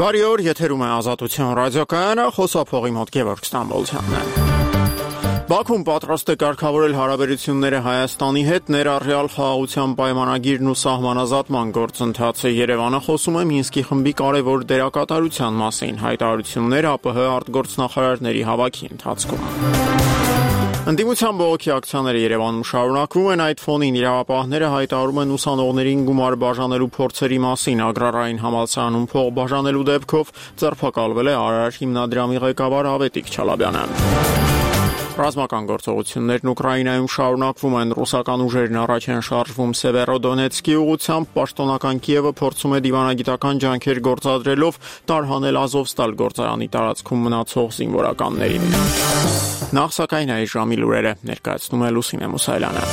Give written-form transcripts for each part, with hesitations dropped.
Բարի օր, եթերում է Ազատություն ռադիոկայանը, խոսափողի մոտ Գևորգ Ստամբոլցյանն է։ Բաքուն պատրաստ է կարգավորել հարաբերությունները Հայաստանի հետ, ներառյալ խաղաղության պայմանագիրն ու սահմանազատման գործընթացը։ Երևանը խոսում է Մինսկի խմբի կարևոր դերակատարության մասին, հայտարարություններ ԱՊՀ արտգործնախարարների հավաքի ընթացքում։ Ընդդիմության բողոքի ակցիաները Երևանում շարունակվում են, այդ ֆոնին իրավապահները հայտարարում են ուսանողներին գումար բաժանելու փորձերի մասին, Ագրարային համալսարանում փող բաժանելու դեպքով ձերբակալվել է Արար հիմնադրամի ղեկավար Ավետիք Չալաբյանը։ Ռազմական գործողություններն Ուկրաինայում շարունակվում են, ռուսական ուժերն առաջ են շարժվում Սևերոդոնեցկի ուղղությամբ, պաշտոնական Կիևը փորձում է դիվանագիտական ջանքեր գործադրելով տարհանել Ազովստալ գործարանի տարածքում մնացող զինվորականներին։ Նախ սակայն այս ժամի լուրերը ներկայացնում է Լուսինե Մուսայելյանը։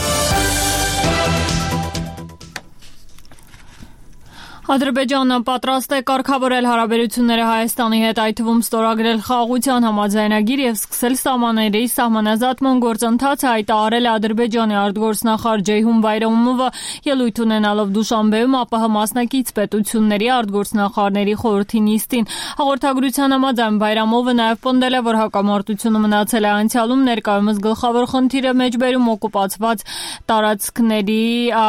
Ադրբեջանը պատրաստ է կարգավորել հարաբերությունները Հայաստանի հետ, այդ թվում ստորագրել խաղաղության համաձայնագիր եւ սկսել սահմանների սահմանազատման գործընթացը, հայտարարել է Ադրբեջանի արտգործնախարար Ceyhun Bayramova, ելույթ ունենալով Դուշանբեում ԱՊՀ մասնակից պետությունների արտգործնախարարների խորհրդի նիստին։ Հաղորդագրության համաձայն Բայրամովը նաեւ պնդել է, որ հակամարտությունը մնացել է անցյալում, ներկայումս գլխավոր խնդիրը մեջբերում օկուպացված տարածքների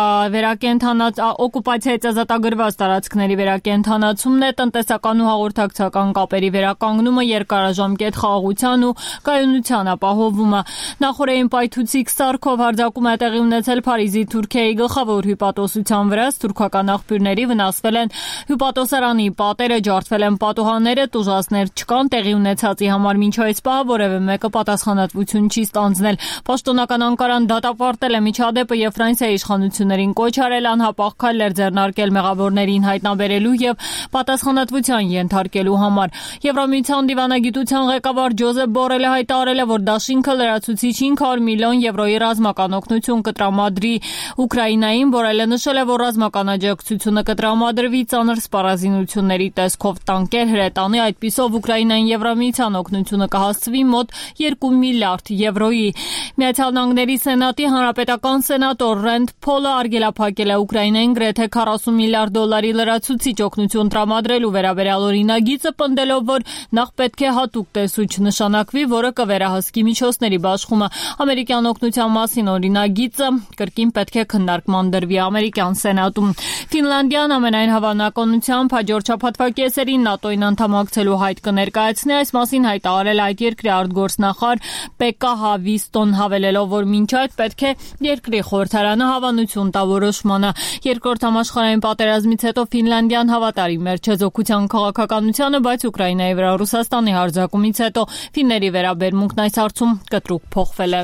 օկուպացիայից ազատագրված տարածքների վերակենդանացումն է, տնտեսական ու հաղորդակցական կապերի վերականգնումը, երկարաժամկետ խաղաղության ու կայունության ապահովումը։ Նախորդային պայթուցիկ սարքով հարձակում է տեղի ունեցել Փարիզի Թուրքիայի գլխավոր հյուպատոսության վրա, թուրքական աղբյուրների վնասվել են հյուպատոսարանի պատերը, ջարդվել են պատուհանները, տուժածներ չկան, տեղի ունեցածի համար մինչ այս պահը որևէ մեկը պատասխանատվություն չի ստանձնել։ Պաշտոնական Անկարան դատապարտել է միջադեպը եւ Ֆրանսիայի իշխանություններին կոչ արել անհապաղ քայլեր ձեռնարկել մեղավորներին հայտնաբերելու եւ պատասխանատվության ենթարկելու համար։ Եվրամիության դիվանագիտության ղեկավար Ջոզեփ Բորելը հայտարարել է, որ դաշինքը լրացուցիչ 500 միլիոն եվրոյի ռազմական օգնություն կտրամադրի Ուկրաինային, Բորելը նշել է, որ ռազմական աջակցությունը կտրամադրվի ծանր սպառազինությունների տեսքով տանկեր, հրետանի, այդպիսով Ուկրաինային Եվրամիության օգնությունը կհասցվի մոտ 2 միլիարդ եվրոյի։ Միացյալ Նահանգների Սենատի հանրապետական սենատոր Ռենդ Փոլը արգելափակել է Ուկրաինային գրեթե 40 միլիարդ դոլարի լրացուցիչ օգնություն տրամադրելու վերաբերյալ օրինագիծը, պնդելով, որ նախ պետք է հատուկ տեսուչ նշանակվի, որը կվերահսկի միջոցների բաշխումը։ Ամերիկյան օգնության մասին օրինագիծը կրկին պետք է քննարկման դրվի ամերիկյան սենատում։ Ֆինլանդիան ամենայն հավանականությամբ հաջորդ շաբաթվա կեսերին ՆԱՏՕ-ին անդամակցելու հայտ կներկայացնի, այս մասին հայտարարել այդ երկրի արտգործնախարար Պեկկա Հավիստոն, հավելելով, որ մինչ այդ պետք է երկրի խորհրդարանը հավանություն տա որոշմանը։ Երկրորդ համաշխարհային պատերազմից հետո Ֆինլանդիան հավատարիմ էր չեզոքության քաղաքականությանը, բայց Ուկրաինայի վրա Ռուսաստանի հարձակումից հետո ֆինների վերաբերմունքն այս հարցում կտրուկ փոխվել է։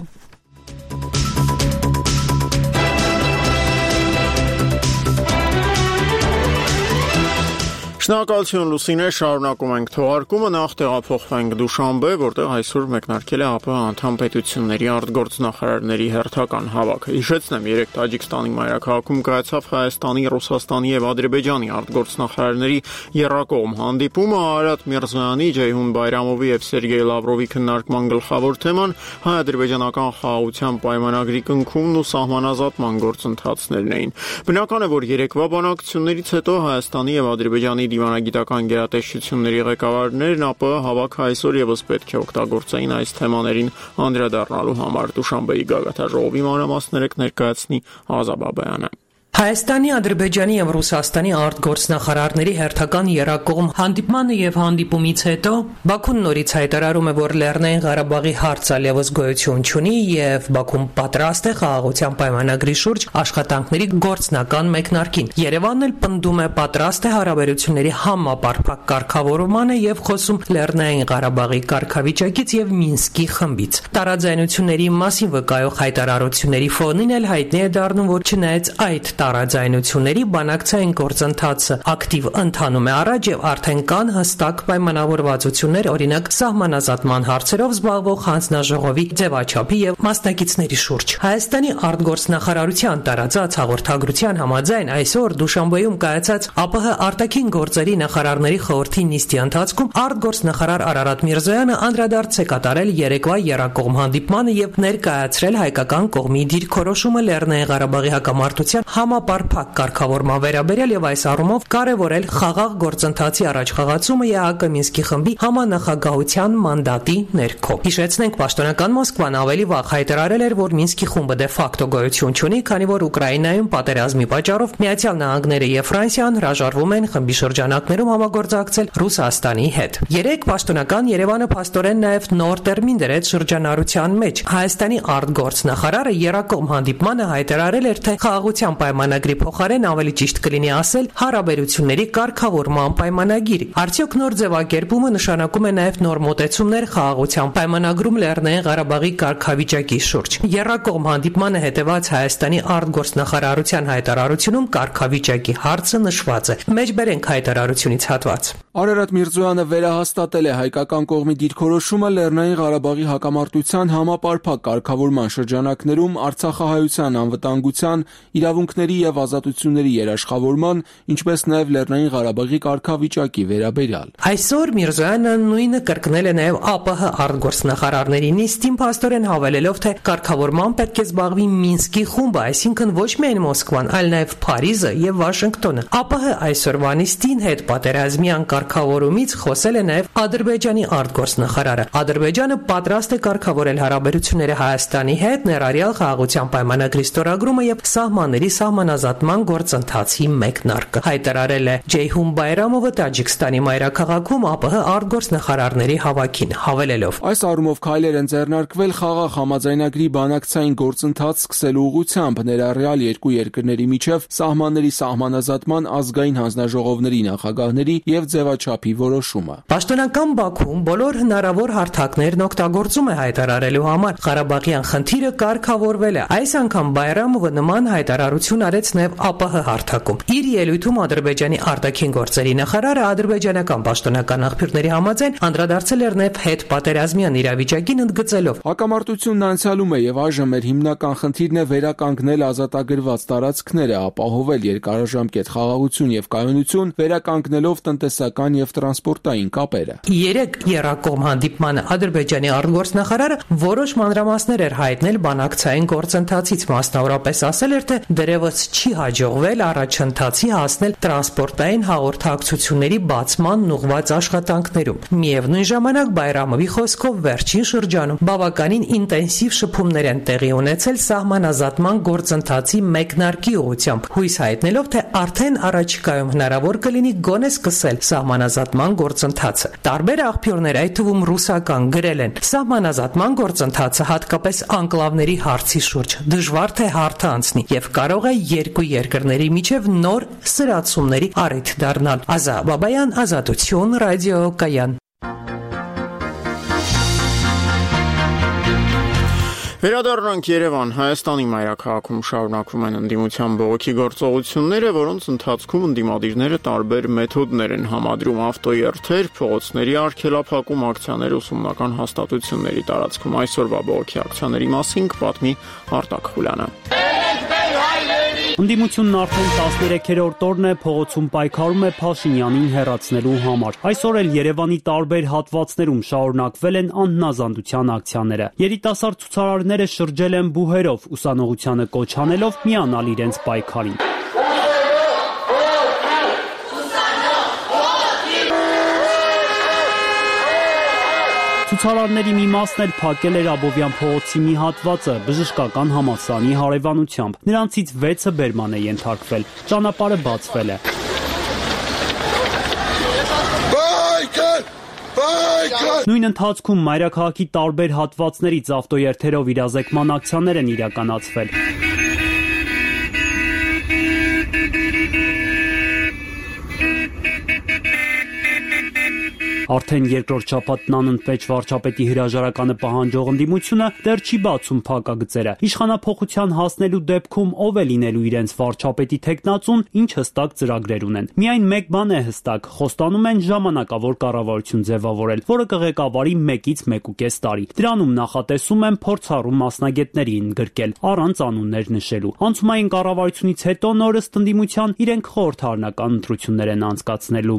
Շնորհակալություն Լուսինե, շարունակում ենք թողարկումը, նախ տեղափոխվենք Դուշանբե, որտեղ այսօր մեկնարկել է ԱՊՀ անդամ պետությունների արտգործնախարարների հերթական հավաքը։ Հիշեցնեմ, 3 Տաջիկստանի մայրաքաղաքում կայացավ Հայաստանի, Ռուսաստանի եւ Ադրբեջանի արտգործնախարարների եռակողմ հանդիպումը, Արարատ Միրզոյանի, Ceyhun Bayramovի եւ Սերգեյ Լավրովի քննարկման գլխավոր թեման հայ-ադրբեջանական խաղաղության պայմանագրի կնքումն ու սահմանազատման գործընթացներն էին։ Բնական է, որ երեկվա բանակցություններից հետո Հայաստանի եւ Ադրբեջանի դիվանագիտական գերատեսչությունների ղեկավարներն ԱՊՀ հավաքը այսօր եւս պետք է օգտագործեին այս թեմաներին անդրադառնալու համար։ Դուշանբեի գագաթաժողովի մանրամասները կներկայացնի Ազաբ Աբայանը։ Հայաստանի, Ադրբեջանի եւ Ռուսաստանի արտգործնախարարների հերթական եռակողմ հանդիպմանը եւ հանդիպումից հետո Բաքուն նորից հայտարարում է, որ Լեռնային Ղարաբաղի հարցը այլևս գոյություն չունի եւ Բաքուն պատրաստ է խաղաղության պայմանագրի շուրջ աշխատանքների գործնական մեկնարկին։ Երևանն էլ պնդում է պատրաստ է հարաբերությունների համապարփակ կարգավորմանը եւ խոսում Լեռնային Ղարաբաղի կարգավիճակից եւ Մինսկի խմբից։ Տարաձայնությունների մասին վկայող հայտարարությունների ֆոնին էլ հայտնի է դառնում, որ չնայած այդ տարաձայնությունների բանակցային գործընթացը ակտիվ ընթանում է առաջ եւ արդեն կան հստակ պայմանավորվածություններ, օրինակ սահմանազատման հարցերով զբաղվող հանձնաժողովի ձևաչափի եւ մասնակիցների շուրջ։ Հայաստանի արտգործնախարարության տարածած հաղորդագրության համաձայն այսօր Դուշանբեում կայացած ԱՊՀ արտաքին գործերի նախարարների խորհրդի նիստի ընթացքում արտգործնախարար Արարատ Միրզոյանը անդրադարձ է կատարել երեկվա եռակողմ հանդիպմանը եւ ներկայացրել հայկական կողմի դիրքորոշումը Լեռնային Ղարաբաղի հակամարտության համապարփակ կարգավորման վերաբերյալ եւ այս առումով կարեւորել խաղաղ գործընթացի առաջխաղացումը ԵԱՀԿ Մինսկի խմբի համանախագահության մանդատի ներքո։ Հիշեցնենք, պաշտոնական Մոսկվան ավելի վաղ հայտարարել էր, որ Մինսկի խումբը դե ֆակտո գոյություն չունի, քանի որ Ուկրաինայում պատերազմի պատճառով Միացյալ Նահանգները եւ Ֆրանսիան հրաժարվում են խմբի շրջանակներում համագործակցել Ռուսաստանի հետ։ Երեք պաշտոնական Երևանը փաստորեն նաեւ նոր տերմին դրեց շրջանառության մեջ։ Հայաստանի արտգործնախարարը երակողմ հանդիպմանը հայտարարել էր, թե խաղաղության պայմանագրի փոխարեն ավելի ճիշտ կլինի ասել հարաբերությունների կարգավորման պայմանագիր։ Արդյոք նոր ձևակերպումը նշանակում է նաեւ նոր մոտեցումներ խաղաղության պայմանագրում Լեռնային Ղարաբաղի կարգավիճակի շուրջ։ Երակողմ հանդիպմանը հետևած Հայաստանի արտգործնախարարության հայտարարությունում կարգավիճակի հարցը նշված է։ Մեջբերենք հայտարարությունից հատված։ Արարատ Միրզոյանը վերահաստատել է հայկական կողմի դիրքորոշումը Լեռնային Ղարաբաղի հակամարտության համապարփակ կարգավորման շրջանակներում Արցախահայության անվտանգության, իրավունքների եւ ազատությունների երաշխավորման, ինչպես նաեւ Լեռնային Ղարաբաղի կարգավիճակի վերաբերյալ։ Այսօր Միրզոյանը նույնը կրկնել է նաեւ ԱՊՀ արտգործնախարարների նիստին, փաստորեն հավելելով, թե կարգավորման պետք է զբաղվի Մինսկի խումբը, այսինքն ոչ միայն Մոսկվան, այլ նաեւ Փարիզը եւ Վաշինգտոնը։ ԱՊՀ այսօրվա նիստին հետ պատերազմյան կարգավորումից խոսել է նաեւ Ադրբեջանի արտգործնախարարը։ Ադրբեջանը պատրաստ է կարգավորել հարաբերությունները Հայաստանի հետ, ներառյալ խաղաղության պայմանագրի ստորագրումը եւ սահմանների սահմանազատման գործընթացի մեկնարկը, հայտարարել է Ջեյհուն Բայրամովը Տաջիկստանի մայրաքաղաքում ԱՊՀ արտգործնախարարների հավաքին, հավելելով. Այս առումով քայլեր են ձեռնարկվել խաղաղ համաձայնագրի բանակցային գործընթաց սկսելու ուղղությամբ, ներառյալ երկու երկրների միջև սահմանների սահմանազատման ազգային հանձնաժողովների նախագահների եւ ձևաչափի որոշումը։ Պաշտոնական Բաքուն բոլոր հնարավոր հարթակներն օգտագործում է հայտարարելու համար Ղարաբաղյան խնդիրը կարգավորվել է։ Այս անգամ Բայրամովը նման հայտարարություն արեց նաև ԱՊՀ հարթակում։ Իր ելույթում Ադրբեջանի արտաքին գործերի նախարարը ադրբեջանական պաշտոնական աղբյուրների համաձայն անդրադարձել էր նաև հետպատերազմյան իրավիճակին, ընդգծելով. Հակամարտությունն անցյալում է եւ այժմ մեր հիմնական խնդիրն է վերականգնել ազատագրված տարածքները, ապահովել երկարաժամկետ խաղաղություն եւ կայունություն, վերականգնելով տնտեսական եւ տրանսպորտային կապերը։ Երեք եռակողմ հանդիպմանը Ադրբեջանի արտգործնախարարը որոշ մանրամասներ էր հայտնել բանակցային գործընթացից, մասնավորապես ասել էր, թե դեռևս չի հաջողվել առաջընթացի հասնել տրանսպորտային հաղորդակցությունների բացման ուղղված աշխատանքներում։ Միևնույն ժամանակ Բայրամովի խոսքով վերջին շրջանում բավականին ինտենսիվ շփումներ են տեղի ունեցել սահմանազատման գործընթացի մեկնարկի ուղղությամբ, հույս հայտնելով, թե արդեն առաջիկայում հնարավոր կլինի գոնե սկսել սահմանազատման գործընթացը։ Տարբեր աղբյուրներ, այդ թվում ռուսական, գրել են. սահմանազատման գործընթացը հատկապես անկլավների հարցի շուրջ դժվար թե հարթ անցնի եւ կարող է երկու երկրների միջև նոր սրացումների առիթ դառնալ։ Ազա Բաբայան, Ազատություն, ռադիո Կայան։ Վերադառնանք Երևան։ Հայաստանի մայրաքաղաքում շարունակվում են ընդդիմության բողոքի գործողությունները, որոնց ընթացքում ընդդիմադիրները տարբեր մեթոդներ են համադրում՝ ավտոերթեր, փողոցների արգելափակում, ակցիաներ ուսումնական հաստատությունների տարածքում։ Այսօրվա բողոքի ակցիաների մասին կպատմի Արտակ Խուլյանը։ Ընդդիմությունն արդեն 13-րդ օրն է փողոցում պայքարում է Փաշինյանին հեռացնելու համար։ Այսօր էլ Երևանի տարբեր հատվածներում շարունակվել են անհնազանդության ակցիաները։ Երիտասարդ ցուցարարները շրջել են բուհերով, ուսանողությանը կոչ անելով միանալ իրենց պայքարին։ Ցուցարարների մի մասն էլ փակել էր Աբովյան փողոցի մի հատվածը բժշկական համալսարանի հարևանությամբ։ Նրանցից 6-ը բերման է ենթարկվել։ Ճանապարհը բացվել է։ Նույն ընթացքում մայրաքաղաքի տարբեր հատվածներից ավտոերթերով իրազեկման ակցիաներ են իրականացվել։ Արդեն երկրորդ շաբաթն անընդմեջ վարչապետի հրաժարականը պահանջող ընդդիմությունը դեռ չի բացում փակագծերը։ Իշխանափոխության հասնելու դեպքում ով է լինելու իրենց վարչապետի թեկնածուն, ինչ հստակ ծրագրեր ունեն։ Միայն մեկ բան է հստակ՝ խոստանում են ժամանակավոր կառավարություն ձևավորել, որը կղեկավարի 1-ից 1.5 տարի։ Դրանում նախատեսում են փորձառու մասնագետների ընդգրկել, առանց անուններ նշելու։ Անցումային կառավարությունից հետո նորս ընդդիմության իրենք խորհրդարանական ընտրություններ են անցկացնելու։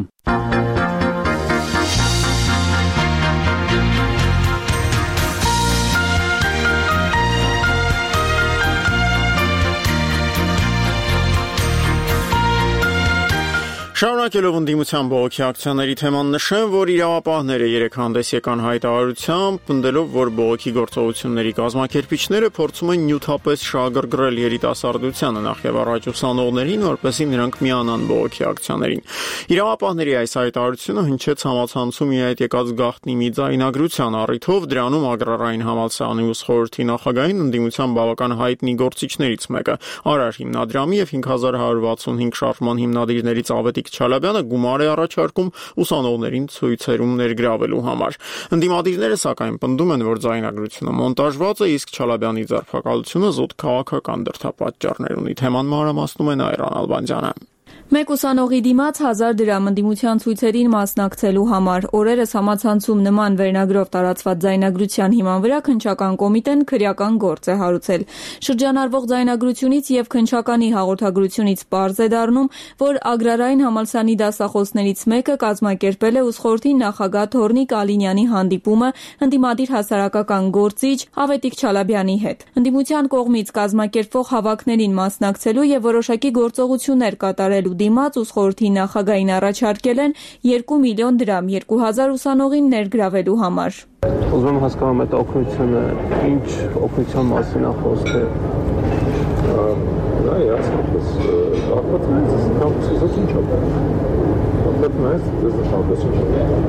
Շարունակելով ընդդիմության բողոքի ակցիաների թեման նշեմ, որ իրավապահները երեկ հանդես եկան հայտարարությամբ, պնդելով, որ բողոքի գործողությունների կազմակերպիչները փորձում են նյութապես շահագրգռել երիտասարդությանը, նախ եւ առաջ ուսանողներին, որպեսզի նրանք միանան բողոքի ակցիաներին։ Իրավապահների այս հայտարարությունը հնչեց համացանցում ի հայտ եկած գաղտնի մի ձայնագրության առիթով, դրանում Ագրարային համալսարանի ուսխորհրդի նախագահին ընդդիմության բավական հայտնի գործիչներից մեկը, Արար հիմնադրամի եւ 5165 շարժման հիմնադիրներից Ավետիք Չալաբյանը գումար է առաջարկում ուսանողներին ցույցերում ներգրավելու համար։ Ընդդիմադիրները սակայն պնդում են, որ ձայնագրությունը մոնտաժված է, իսկ Չալաբյանի ձերբակալությունը զուտ քաղաքական դրդապատճառներ ունի։ Թեման մանրամասնում է Այրան Ալբանդյանը։ Մեկ ուսանողի դիմաց 1000 դրամ ընդդիմության ցույցերին մասնակցելու համար օրերս համացանցում նման վերնագրով տարածված ձայնագրության հիման վրա քննչական կոմիտեն քրեական գործ է հարուցել։ Շրջանառվող ձայնագրությունից եւ քննչականի հաղորդագրությունից պարզ է դառնում, որ Ագրարային համալսարանի դասախոսներից մեկը կազմակերպել է ուսխորհրդի նախագահ Թորնիկ Ալինյանի հանդիպումը ընդդիմադիր հասարակական գործիչ Ավետիք Չալաբյանի հետ։ Ընդդիմության կողմից կազմակերպվող հավաքներին մասնակցելու եւ որոշակի գործողություններ կատարելու դիմաց ուսխորհրդի նախագահին առաջարկել են 2 միլիոն դրամ 2000 ուսանողին ներգրավելու համար։ Ուզում եմ հասկանամ այդ օգնությունը, ինչ օգնության մասին է խոսքը։ Դա է ասած, ապացույց կամսից ինչ է։ Ապացույց դες շապեսին։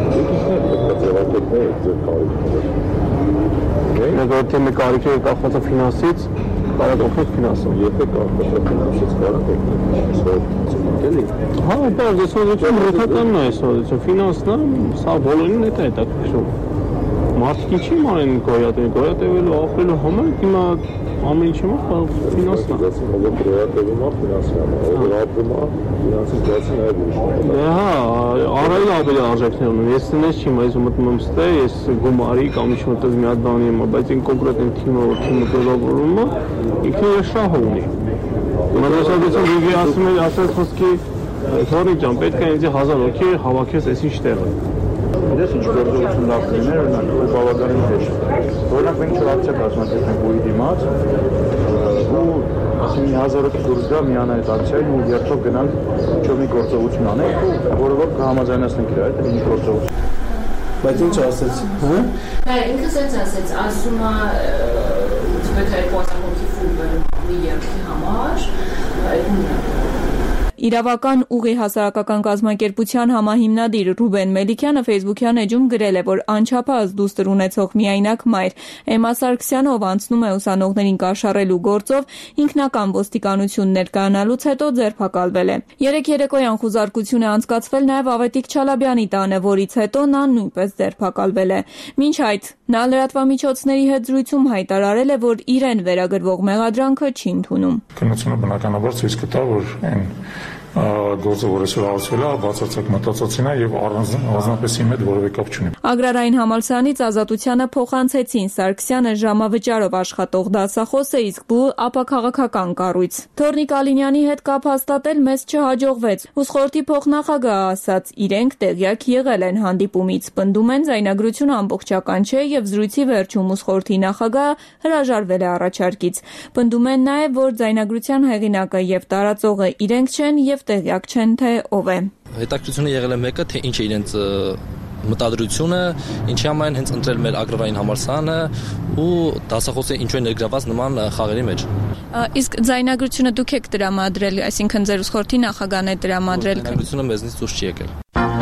Նկատի մի կարիք է կախված ֆինանսից, կարող օգնել ֆինանսով։ Եթե կարող ֆինանսից կարող օգնել։ Հա, դա դեսոդություն ռեթականն է, այսօր ֆինանսն է, սա բոլորին է հետաքրքրում։ Մարդիկ չի մանեն գոյատևելու, ախրելու համար, հիմա ամեն ինչի մոտ ֆինանսն է։ Գոյատևում է ֆինանսն է, ապրում է ֆինանսից բացի նաև ուրիշ։ Հա, առայլ ավելի արժեքներ ունեն։ Ես դες չեմ այս մտնում եմ ստե, ես գումարի կամ ինչ մտած մի հատ բանի եմ, բայց այն կոնկրետ այն թիմը, որ թիմը դրավորում է, ինքը իր շահը ունի։ Մտածողության դիգի ասում է, ասած խոսքի Թորնիկ ջան, պետք է ինձ 1000 հոգի հավաքես այսինչ տեղը։ Ես ինչ գործողություն լավ լիներ, օրինակ բավականին հեշտ։ Օրինակ մենք չլացիա կազմակերպենք ուի դիմաց, ու ասում 1000 հոգի դուրս գա միանա այդ ակցիային ու երթով գնանք ինչ-որ մի գործողություն անենք, որը որ կհամաձայնացնենք իր հետ մի գործողություն։ Բայց ինչ ասեց, հա? Հա, ինքը սենց ասեց, ասում է պետք է 2000 հոգի ֆուտբոլ մի երկի համար, այդ Իրավական ուղի հասարակական կազմակերպության համահիմնադիր Ռուբեն Մելիքյանը Facebook-յան էջում գրել է, որ անչափահաս դուստր ունեցող միայնակ մայր Էմմա Սարգսյանը, ով անցնում է ուսանողներին կաշառելու գործով, ինքնական ոստիկանություն ներկայանալուց հետո ձերբակալվել է։ Երեկ երեկոյան խուզարկություն է անցկացվել նաև Ավետիք Չալաբյանի տանը, որից հետո նա նույնպես ձերբակալվել է։ Մինչ այդ նա լրատվամիջոցների հետ զրույցում հայտարարել է, որ իրեն վերագրվող մեղադրանքը չի ընդունում։ Քննությունը բնականաբար ցույց կտա, որ այն գործը, որ այսօր հարցվել է, բացարձակ մտածածին է եւ առանձնապես իմ հետ որևէ կապ չունի։ Ագրարային համալսարանից Ազատությանը փոխանցեցին Սարգսյանը ժամավճարով աշխատող դասախոսը, իսկ բու ապաքաղաքական կառույց։ Թորնիկ Ալինյանի հետ կապ հաստատել մեզ չհաջողվեց։ Ուսխորհրդի փոխնախագահը ասաց, իրենք տեղյակ եղել են հանդիպումից, պնդում են ձայնագրությունը ամբողջական չէ եւ զրույցի վերջում ուսխորհրդի նախագահը հրաժարվել է առաջարկից։ Պնդում են նաեւ, որ ձայնագրության հեղինակը եւ տարածողը իրենք չեն եւ տեղյակ չեն, թե ով է։ Հետաքրքրությունը եղել է մեկը, թե ինչ է իրենց մտադրությունը, ինչի համար են հենց ընտրել մեր Ագրարային համալսարանը ու դասախոսը ինչու է ներգրաված նման խաղերի մեջ։ Իսկ ձայնագրությունը դուք եք տրամադրել, այսինքն ձեր ուսխորհրդի նախագահն է տրամադրել։ Ձայնագրությունը մեզնից դուրս չի եկել։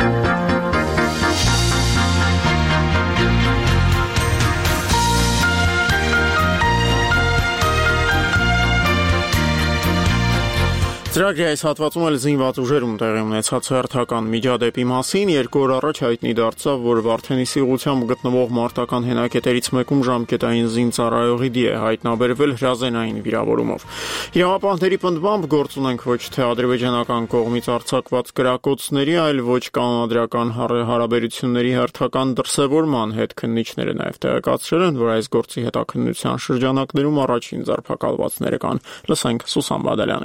Ծրագրի այս հատվածում էլ զինված ուժերում տեղի ունեցած հերթական միջադեպի մասին 2 օր առաջ հայտնի դարձավ, որ Վարդենիսի ուղղությամբ գտնվող մարտական հենակետերից մեկում ժամկետային զինծառայողի դի է հայտնաբերվել հրազենային վիրավորումով։ Իրավապահների պնդմամբ գործ ունենք ոչ թե ադրբեջանական կողմից արձակված կրակոցների, այլ ոչ կանոնադրական հարաբերությունների հերթական դրսևորման հետ քննիչները նաև տեղեկացրել են, որ այս գործի հետաքննության շրջանակներում առաջին ձերբակալվածները կան։ Լսենք Սուսան Բադալյանին։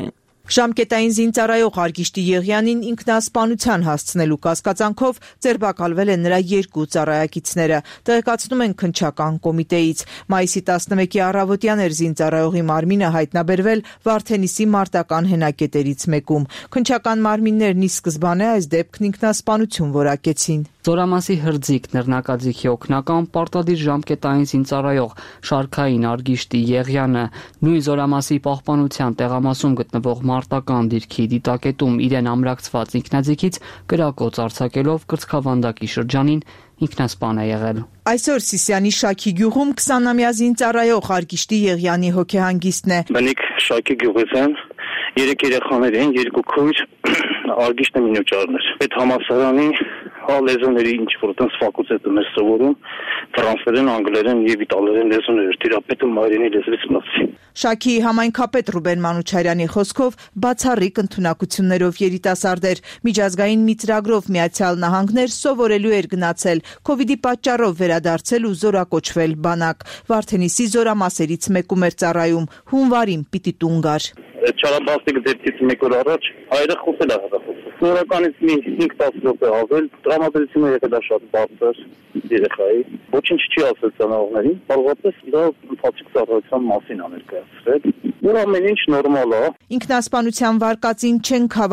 Ժամկետային զինծառայող Արգիշտի Եղյանին ինքնասպանության հասցնելու կասկածանքով ձերբակալվել են նրա 2 ծառայակիցները, տեղեկացնում են քննչական կոմիտեից։ Մայիսի 11-ի առավոտյան էր զինծառայողի մարմինը հայտնաբերվել Վարդենիսի մարտական հենակետերից մեկում։ Քննչական մարմիններն ի սկզբանե այս դեպքն ինքնասպանություն որակեցին։ Զորամասի հրձիկ նռնակաձիգի օգնական պարտադիր ժամկետային զինծառայող Շարքային Արգիշտի Եղյանը նույն զորամասի պահպանության տեղամասում գտնվող մարտական դիրքի դիտակետում իրեն ամրացված ինքնաձիգից կրակոց արձակելով կրծքավանդակի շրջանին ինքնասպան է եղել։ Այսօր Սիսիանի Շաքի գյուղում 20-ամյա զինծառայող Արգիշտի Եղյանի հոգեհանգիստն է։ Բնիկ Շաքի գյուղից են 3 երեխաներ են, 2 քույր, Արգիշտը մինոճարն էր։ Այդ համալսարանի լեզուների ինչ որ տես ֆակուլտետում էր սովորում, ֆրանսերեն, անգլերեն եւ իտալերեն լեզուներ թերապետում հայերենի լեզվից բացի։ Շաքիի համայնքապետ Ռուբեն Մանուչարյանի խոսքով բացառիկ ընդունակություններով երիտասարդ էր, միջազգային մի ծրագրով Միացյալ Նահանգներ սովորելու էր գնացել, Քովիդի պատճառով վերադարձել ու զորակոչվել բանակ։ Վարդենիսի զորամասերից մեկում էր ծառայում, հունվարին պիտի տուն գար։ Չարաբաստիկ դեպքից 1 օր առաջ հայրը խոսել է հրախոսը։ Նորականից մի 5-10 րոպե ավել, տրամադրությունը եկել է շատ բարձր երեխայի։ Ոչինչ չի ասել ծանոթներին, բավականին դա ընթացիկ ծառայության մասին է ներկայացրել։ Որ ամեն ինչ նորմալ է։ Ինքնասպանության վարկածին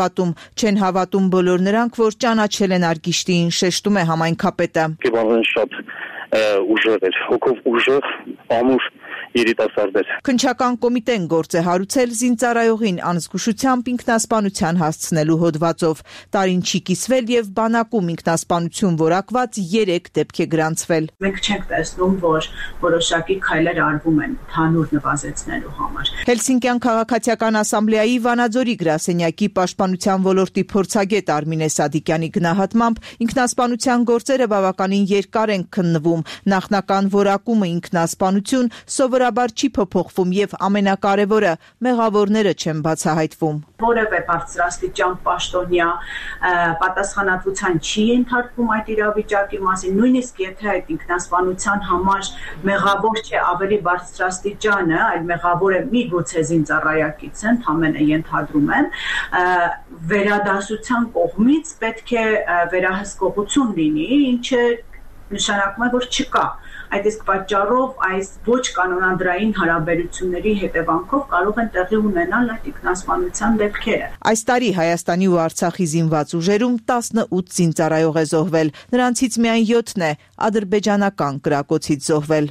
չեն հավատում բոլոր նրանք, որ ճանաչել են Արգիշտիին, շեշտում է համայնքապետը։ Կեբանեն շատ ուժեղ էր, հոգով ուժեղ, ամուր երիտասարդեր։ Քննչական կոմիտեն գործ է հարուցել զինծառայողին անզգուշությամբ ինքնասպանության հասցնելու հոդվածով։ Տարին չի կիսվել եւ բանակում ինքնասպանություն որակված 3 դեպք է գրանցվել։ Մենք չենք տեսնում, որ որոշակի քայլեր արվում են հանուր նվազեցնելու համար։ Հելսինկյան քաղաքացիական ասամբլեայի Վանաձորի գրասենյակի պաշտպանության ոլորտի փորձագետ Արմինե Սադիկյանի գնահատմամբ ինքնասպանության գործերը բավականին երկար են քննվում։ Նախնական որակումը ինքնասպանություն սովորաբար չի փոփոխվում եւ ամենակարևորը մեղավորները չեն բացահայտվում։ Որևէ բարձրաստիճան պաշտոնյա պատասխանատվության չի ենթարկվում այդ իրավիճակի մասին, նույնիսկ եթե այդ ինքնասպանության համար մեղավոր չէ ավելի բարձրաստիճանը, այլ մեղավորը միգուցե զինծառայակից են, ամենը ենթադրում են, վերադասության կողմից պետք է վերահսկողություն լինի, ինչը նշանակում է, որ չկա։ Այդ իսկ պատճառով այս ոչ կանոնադրային հարաբերությունների հետևանքով կարող են տեղի ունենալ այդ ինքնասպանության դեպքերը։ Այս տարի Հայաստանի ու Արցախի զինված ուժերում 18 զինծառայող է զոհվել, նրանցից միայն 7-ն է ադրբեջանական կրակոցից զոհվել։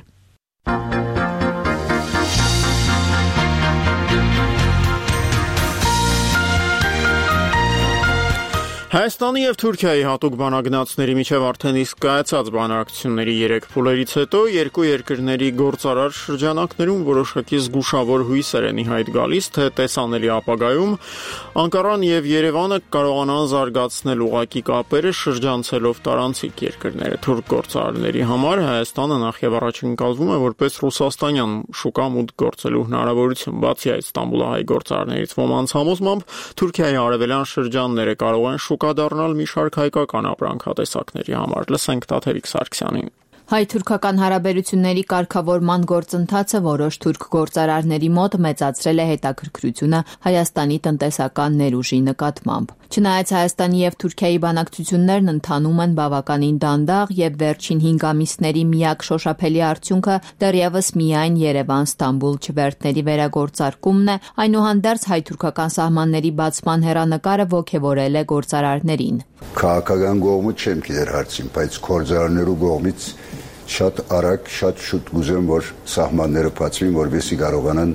Հայաստանի եւ Թուրքիայի հատուկ բանագնացների միջև արդեն իսկ կայացած բանակցությունների 3 փուլերից հետո երկու երկրների գործարար շրջանակներում որոշակի զգուշավոր հույսեր են ի հայտ գալիս, թե տեսանելի ապագայում Անկարան եւ Երևանը կարողանան զարգացնել ուղղակի կապերը շրջանցելով տարանցիկ երկրները։ Թուրք գործարարների համար Հայաստանը նախ եւ առաջ ընկալվում է որպես ռուսաստանյան շուկա մուտք գործելու հնարավորություն։ Բացի այդ, Ստամբուլահայ գործարարներից ոմանց համոզմամբ Թուրքիայի արևելյան շրջանները կարող են շուկա դառնալ մի շարք հայկական ապրանքատեսակների համար։ Լսենք Տաթևիկ Սարգսյանին։ Հայ-թուրքական հարաբերությունների կարգավորման գործընթացը որոշ թուրք գործարարների մոտ մեծացրել է հետաքրքրությունը Հայաստանի տնտեսական ներուժի նկատմամբ։ Չնայած Հայաստանի եւ Թուրքիայի բանակցություններն ընթանում են բավականին դանդաղ եւ վերջին 5 ամիսների միակ շոշափելի արդյունքը դեռևս միայն Երևան-Ստամբուլ չվերթների վերագործարկումն է, այնուհանդերձ հայ-թուրքական սահմանների բացման հեռանկարը ոգևորել է գործարարներին։ Քաղաքական կողմը չեմ գիտեր հարցին, բայց գործարարներու կողմից շատ արագ, շատ շուտ գուզեմ, որ սահմանները բացվին, որովհետեւ կարողանան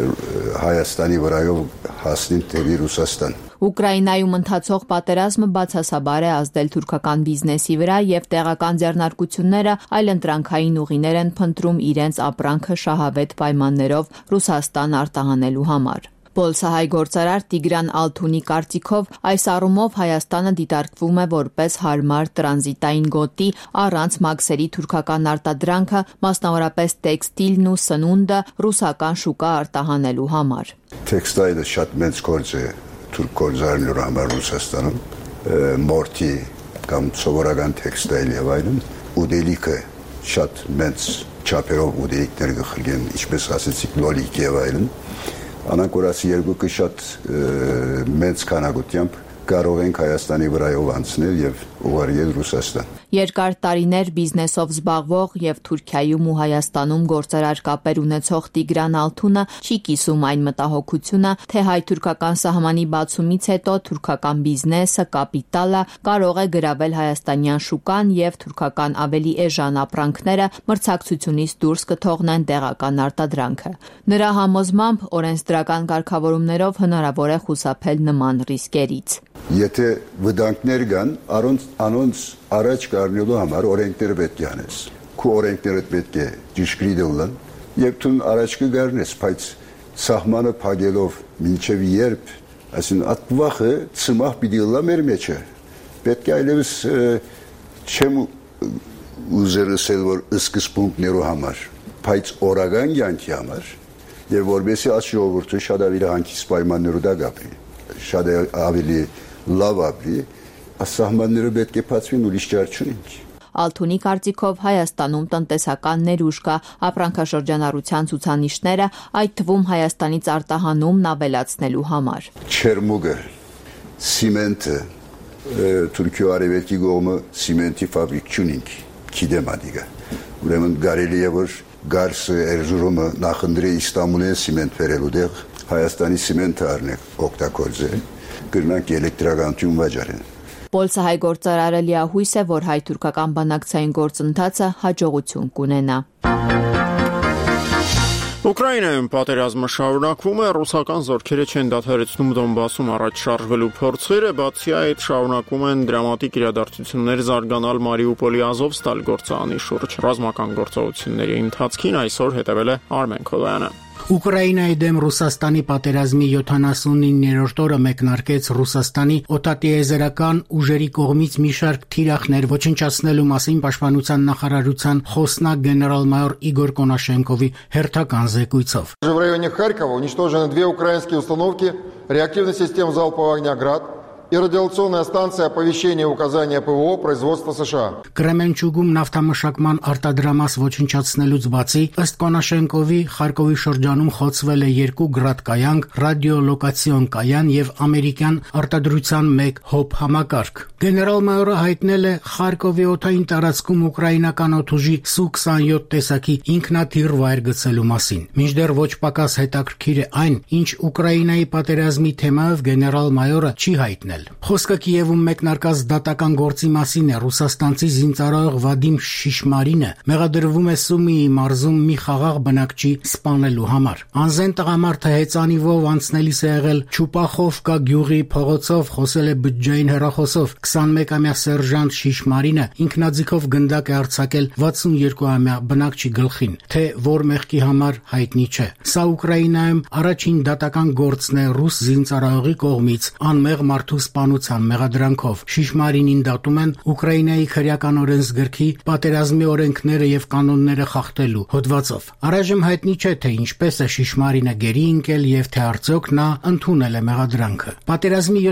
Հայաստանի վրայով հասնեն դեպի Ռուսաստան։ Ուկրաինայում ընթացող պատերազմը բացասաբար է ազդել թուրքական բիզնեսի վրա եւ տեղական ձեռնարկությունները այլընտրանքային ուղիներ են փնտրում իրենց ապրանքը շահավետ պայմաններով Ռուսաստան արտահանելու համար։ Պոլսահայ գործարար Տիգրան Ալթունի կարծիքով այս առումով Հայաստանը դիտարկվում է որպես հարմար տրանզիտային գոտի առանց մաքսերի թուրքական արտադրանքը, մասնավորապես տեքստիլն ու սնունդը ռուսական շուկա արտահանելու համար։ Տեքստիլը շատ մեծ գործ է թուրք գործարարների համար Ռուսաստանում, մորթի կամ սովորական տեքստիլ եւ այլն, ուդելիքը շատ մեծ չափերով ուդելիկներ գխլեն, ինչպես ասեցիք, լոլիկ եւ այլն։ Անանք որ ասի երկուքը շատ մեծ քանակությամբ կարող ենք Հայաստանի վրայով անցնել եւ ուղարկել Ռուսաստան։ Երկար տարիներ բիզնեսով զբաղվող եւ Թուրքիայում ու Հայաստանում գործարար կապեր ունեցող Տիգրան Ալթունը չի կիսում այն մտահոգությունը, թե հայ-թուրքական սահմանի բացումից հետո թուրքական բիզնեսը, կապիտալը կարող է գրավել հայաստանյան շուկան եւ թուրքական ավելի էժան ապրանքները մրցակցությունից դուրս կթողնեն տեղական արտադրանքը։ Նրա համոզմամբ օրենսդրական կարգավորումներով հնարավոր է խուսափել նման ռիսկերից։ Եթե վտանգներ կան, անոնց առաջ կառնելու համար օրենքները պետք է անես։ Քո օրենքները պետք է ճշգրիտ լինեն եւ դու առաջ կգարնես, բայց սահմանը փակելով մինչեւ երբ, ասին ատվախը ծմախ պիտի լա մեր մեջը։ Պետք է այլևս չեմ ուզերսել որ սկզբունքներու համար, բայց օրական յանքի համար եւ որովհետեւ այս ժողովուրդը շատ ավելի հանգիստ պայմաններով դա գաբրի, շատ ավելի լավ ապրի, ասահմանները պետք է բացվին ուրիշ ճար չունենք։ Ալթունի կարծիքով Հայաստանում տնտեսական ներուժ կա, ապրանքաշրջանառության ցուցանիշները, այդ թվում Հայաստանից արտահանումն ավելացնելու համար։ Չերմուգը, սիմենտը, Թուրքիա արևելքի կողմը սիմենտի ֆաբրիկ չունենք, գիտեմ ադիգա։ Ուրեմն կարելի է որ Գարսը, Էրզուրումը նախընտրի Իստանբուլին սիմենտ բերելու դեղ Հայաստանի սիմենտը առնեք օգտագործել, կրնանք էլեկտրականություն վաճառեն։ Պոլսահայ գործարարը լիահույս է, որ հայ-թուրքական բանակցային գործընթացը հաջողություն կունենա։ Ուկրաինայում պատերազմը շարունակվում է, ռուսական զորքերը չեն դադարեցնում Դոնբասում առաջ շարժվելու փորձերը, բացի այդ շարունակում են դրամատիկ իրադարձություններ զարգանալ Մարիուպոլի Ազովստալ գործարանի շուրջ։ Ռազմական գործողությունների ընթացքին այսօր հետևել է Արմեն Քոդոյանը։ Ուկրաինայի դեմ Ռուսաստանի պատերազմի 79-րդ օրը մեկնարկեց Ռուսաստանի օտատիեզերական ուժերի կողմից մի շարք թիրախներ ոչնչացնելու մասին Պաշտպանության նախարարության խոսնակ գեներալ-մայոր Իգոր Կոնաշենկովի հերթական զեկույցով։ В районе Харькова уничтожены 2 украинские установки реактивной системы залпового огня «Град» и радиационная станция оповещения и указания ПВО производства США. Կրեմենչուգում նավթամշակման արտադրամաս ոչնչացնելուց բացի, ըստ Կոնաշենկովի, Խարկովի շրջանում խոցվել է 2 գրադ կայանք, ռադիոլոկացիոն կայան եւ ամերիկյան արտադրության 1 հոբ համակարգ։ Գեներալ-մայորը հայտնել է Խարկովի օդային տարածքում ուկրաինական օդուժի Սու-27 տեսակի ինքնաթիռ վայր գցելու մասին։ Մինչդեռ ոչ պակաս հետաքրքիր է այն, ինչ Ուկրաինայի պատերազմի թեմայով գեներալ-մայորը չի հայտնել։ Խոսքը Կիևում մեկնարկած դատական գործի մասին է։ Ռուսաստանցի զինծառայող Վադիմ Շիշմարինը մեղադրվում է Սումիի մարզում մի խաղաղ բնակչի սպանելու համար։ Անզեն տղամարդը հեծանիվով անցնելիս է եղել Չուպախովկա գյուղի փողոցով, խոսել է բջջային հեռախոսով։ 21-ամյա սերժանտ Շիշմարինը ինքնաձիգով գնդակ է արձակել 62-ամյա բնակչի գլխին, թե որ մեղքի համար հայտնի չէ։ Սա Ուկրաինայում առաջին դատական գործն է ռուս զինծառայողի կողմից անմեղ մարդու սպանության մեղադրանքով։ Շիշմարինին դատում են Ուկրաինայի քրեական օրենսգրքի պատերազմի օրենքները եւ կանոնները խախտելու հոդվածով։ Առայժմ հայտնի չէ, թե ինչպես է Շիշմարինը գերի ընկել եւ թե արդյոք նա ընդունել է մեղադրանքը։ Պատերազմի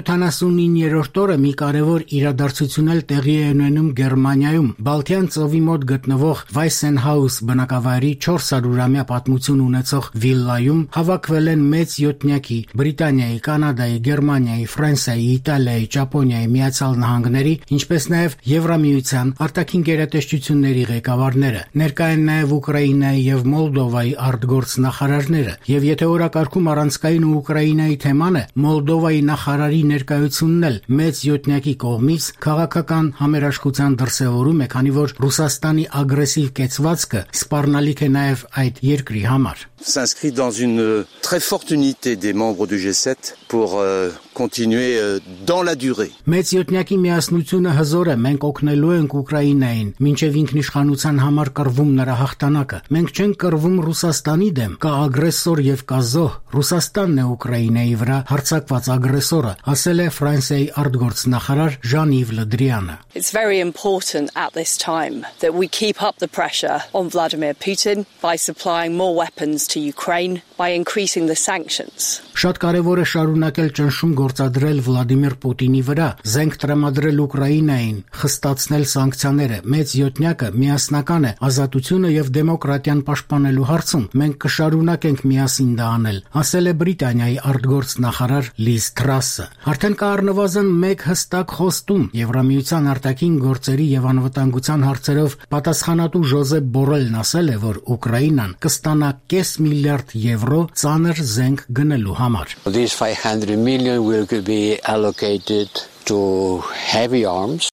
79-րդ օրը մի կարևոր իրադարձություն էլ տեղի է ունենում Գերմանիայում։ Բալթյան ծովի մոտ գտնվող Վայսենհաուս բնակավայրի 400-ամյա պատմություն ունեցող վիլլայում հավաքվել են մեծ յոթնյակի Բրիտանիայի, Կանադայի, Գերմանիայի, Ֆրանսիայի, Իտալիայի, Ճապոնիայի, Միացյալ Նահանգների, ինչպես նաև Եվրամիության արտաքին գերատեսչությունների ղեկավարները։ Ներկա են նաև Ուկրաինայի եւ Մոլդովայի արտգործնախարարները։ Եվ եթե օրակարգում առանցքային Ուկրաինայի թեման է, Մոլդովայի նախարարի ներկայությունն էլ մեծ յոթնյակի կողմից քաղաքական համերաշխության դրսևորում է, քանի որ Ռուսաստանի ագրեսիվ կեցվածքը սպառնալիք է նաև այդ երկրի համար։ S'inscrit dans une très forte unité des membres du G7 pour continuer dans la durée. Մեծ յոթնյակի միասնությունը հզոր է, մենք օգնելու ենք Ուկրաինային, մինչև ինքնիշխանության համար կռվում նրա հաղթանակը։ Մենք չենք կռվում Ռուսաստանի դեմ, կա ագրեսոր եւ կա զոհ։ Ռուսաստանն է Ուկրաինայի վրա հարձակված ագրեսորը, ասել է Ֆրանսիայի արտգործնախարար Ժան-Իվ Լը Դրիանը։ It's very important at this time that we keep up the pressure on Vladimir Putin by supplying more weapons to Ukraine, by increasing the sanctions. Շատ կարևոր է շարունակել ճնշում գործադրել Վլադիմիր Պուտինի վրա, զենք տրամադրել Ուկրաինային, խստացնել սանկցիաները, մեծ յոթնյակը միասնական է ազատությունը եւ դեմոկրատիան պաշտպանելու հարցում։ Մենք կշարունակենք միասին դա անել, ասել է Բրիտանիայի արտգործնախարար Լիզ Թրասը։ Արդեն կա առնվազն մեկ հստակ խոստում Եվրամիության արտաքին գործերի եւ անվտանգության հարցերով պատասխանատու Ժոզեփ Բորելն ասել է, որ Ուկրաինան կստանա կես միլիարդ եվրո ծանր զենք գնելու համար։ These 500 million will be allocated to heavy arms.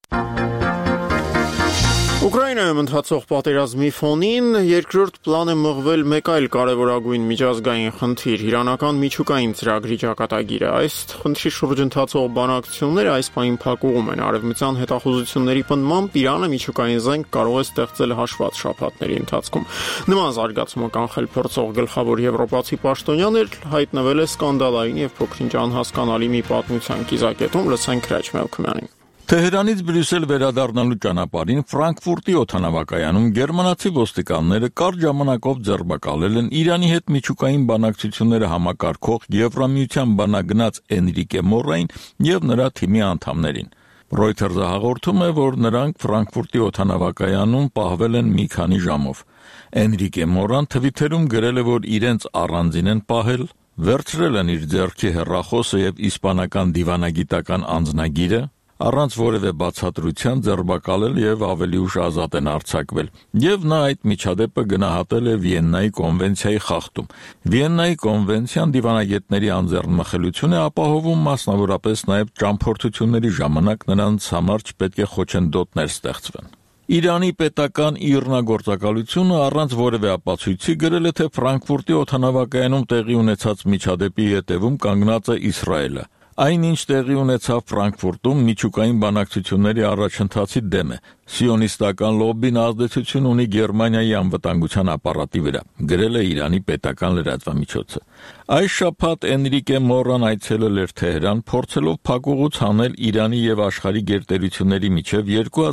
Ուկրաինայում ընթացող պատերազմի ֆոնին երկրորդ պլան է մղվել մեկ այլ կարևորագույն միջազգային խնդիր՝ իրանական միջուկային ծրագրի ճակատագիրը։ Այս խնդրի շուրջ ընթացող բանակցությունները այս պահին փակուղում են։ Արևմտյան հետախուզությունների պնդմամբ Իրանը միջուկային զենք կարող է ստեղծել հաշված շաբաթների ընթացքում։ Նման զարգացումը կանխել փորձող գլխավոր եվրոպացի պաշտոնյան էլ հայտնվել է սկանդալային եւ փոքրինչ անհասկանալի մի պատմության կիզակետում։ Լսենք Ռաջ Մելքումյանին։ Թեհրանից Բրյուսել վերադառնալու ճանապարհին Ֆրանկֆուրտի օդանավակայանում գերմանացի ոստիկանները կարճ ժամանակով ձերբակալել են Իրանի հետ միջուկային բանակցությունները համակարգող Եվրամիության բանագնաց Էնրիկե Մորային եւ նրա թիմի անդամներին։ Reuters-ը հաղորդում է, որ նրանք Ֆրանկֆուրտի օդանավակայանում պահվել են մի քանի ժամով։ Էնրիկե Մորան Twitter-ում գրել է, որ իրենց առանձին են պահել, վերցրել են իր ձեռքի հեռախոսը եւ իսպանական դիվանագիտական անձնագիրը, առանց որևէ բացատրության ձերբակալել եւ ավելի ուշ ազատ են արձակվել։ Եվ նա այդ միջադեպը գնահատել է Վիեննայի կոնվենցիայի խախտում։ Վիեննայի կոնվենցիան դիվանագետների անձեռնմխելիություն է ապահովում, մասնավորապես նաեւ ճամփորդությունների ժամանակ նրանց համար չպետք է խոչընդոտներ ստեղծվեն։ Իրանի պետական իռնագործակալությունը առանց որևէ ապացույցի գրել է, թե Ֆրանկֆուրտի օդանավակայանում տեղի ունեցած միջադեպի ետևում կանգնած է Իսրայելը։ Այնինչ տեղի ունեցավ Ֆրանկֆուրտում միջուկային բանակցությունների առաջընթացի դեմ է։ Սիոնիստական լոբբին ազդեցություն ունի Գերմանիայի անվտանգության ապարատի վրա, գրել է Իրանի պետական լրատվամիջոցը։ Այս շաբաթ Էնրիկե Մորան այցելել էր Թեհրան, փորձելով փակուղուց հանել Իրանի եւ աշխարհի գերտերությունների միջև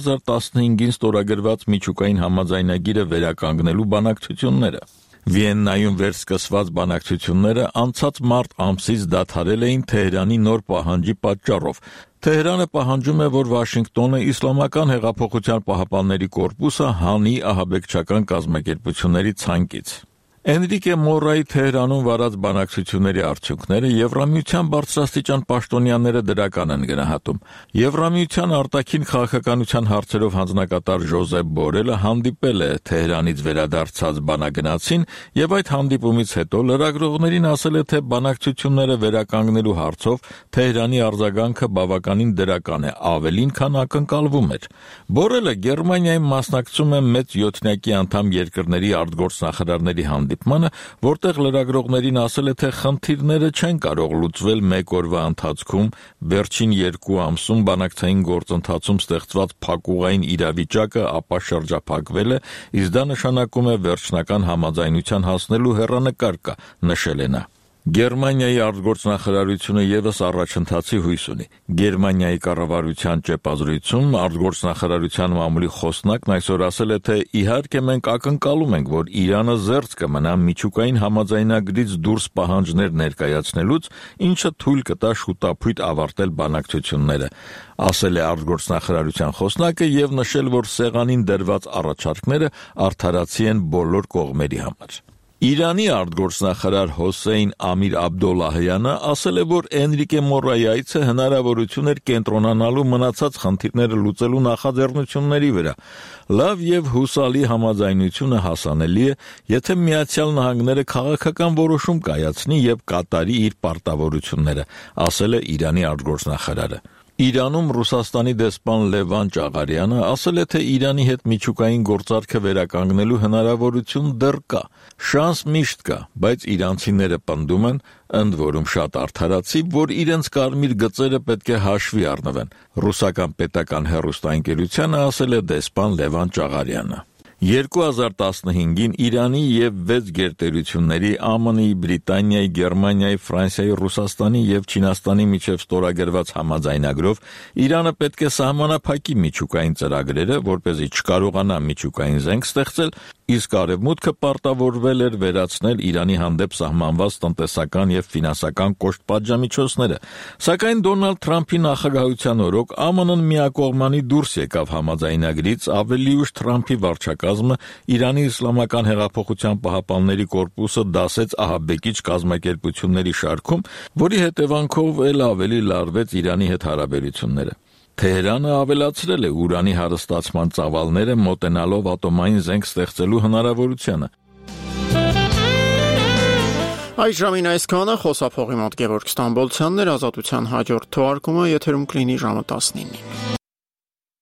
2015-ին ստորագրված միջուկային համաձայնագիրը վերականգնելու բանակցությունները։ Վիեննայում վերսկսված բանակցությունները անցած մարտ ամսից դադարել էին Թեհրանի նոր պահանջի պատճառով։ Թեհրանը պահանջում է, որ Վաշինգտոնը Իսլամական հեղափոխության պահապանների կորպուսը հանի ահաբեկչական կազմակերպությունների ցանկից։ Էնրիկե Մորայի Թեհրանում վարած բանակցությունների արդյունքները Եվրամիության բարձրաստիճան պաշտոնյաները դրական են գնահատում։ Եվրամիության արտաքին քաղաքականության հարցերով հանձնակատար Ժոզեփ Բորելը հանդիպել է Թեհրանից վերադարձած բանագնացին եւ այդ հանդիպումից հետո լրագրողներին ասել է, թե բանակցությունները վերականգնելու հարցով Թեհրանի արձագանքը բավականին դրական է, ավելին քան ակնկալվում էր։ Բորելը Գերմանիայում մասնակցում է մեծ յոթնյակի անդամ երկրների արտգործնախարարների որտեղ լրագրողներին ասել է, թե խնդիրները չեն կարող լուծվել մեկ օրվա ընթացքում, վերջին 2 ամսում բանակցային գործընթացում ստեղծված փակուղային իրավիճակը ապա շրջափակվել է, իսկ դա նշանակում է վերջնական համաձայնության հասնելու հեռանկար կա, նշել է նա։ Գերմանիայի արտգործնախարարությունը եւս առաջընթացի հույս ունի։ Գերմանիայի կառավարության ճեպազրույցում արտգործնախարարության մամուլի խոսնակն այսօր ասել է, թե իհարկե մենք ակնկալում ենք, որ Իրանը զերծ կմնա միջուկային համաձայնագրից դուրս պահանջներ ներկայացնելուց, ինչը թույլ կտա շուտապույտ ավարտել բանակցությունները, ասել է արտգործնախարարության խոսնակը եւ նշել, որ սեղանին դրված առաջարկները արդարացի են բոլոր կողմերի համար։ Իրանի արտգործնախարար Հոսեյն Ամիր Աբդոլլահյանը ասել է, որ Էնրիկե Մորայի այցը հնարավորություն էր կենտրոնանալու մնացած խնդիրները լուծելու նախաձեռնությունների վրա։ Լավ եւ հուսալի համաձայնությունը հասանելի է, եթե Միացյալ Նահանգները քաղաքական որոշում կայացնի եւ կատարի իր պարտավորությունները, ասել է Իրանի արտգործնախարարը։ Իրանում Ռուսաստանի դեսպան Լևան Ճաղարյանը ասել է, թե Իրանի հետ միջուկային գործարքը վերականգնելու հնարավորություն դեռ կա։ Շանս միշտ կա, բայց իրանցիները պնդում են, ընդ որում շատ արդարացի, որ իրենց կարմիր գծերը պետք է հաշվի առնվեն։ Ռուսական պետական հեռուստաընկերությանը ասել է դեսպան Լևան Ճաղարյանը։ 2015-ին Իրանի եւ 6 գերտերությունների ԱՄՆ-ի, Բրիտանիայի, Գերմանիայի, Ֆրանսիայի, Ռուսաստանի եւ Չինաստանի միջև ստորագրված համաձայնագրով Իրանը պետք է սահմանափակի միջուկային ծրագրերը, որպեսզի չկարողանա միջուկային զենք ստեղծել, իսկ Արևմուտքը պարտավորվել էր վերացնել Իրանի հանդեպ սահմանված տնտեսական եւ ֆինանսական կոշտ պատժամիջոցները։ Սակայն Դոնալդ Թրամփի նախագահության օրոք ԱՄՆ-ն միակողմանի դուրս եկավ համաձայնագրից, ավելի ուշ Թրամփի վարչակազմը Իրանի Իսլամական հեղափոխության պահապանների կորպուսը դասեց ահաբեկիչ կազմակերպությունների շարքում, որի հետևանքով էլ ավելի լարվեց Իրանի հետ հարաբերությունները։ Թեհրանը ավելացրել է ուրանի հարստացման ծավալները մոտենալով ատոմային զենք ստեղծելու հնարավորությանը։ Այս ժամին այսքանը խոսափողի մոտ Գևորգ Ստամբոլցյանն էր, Ազատության հաջորդ թողարկումը եթերում կլինի ժամը 19-ին։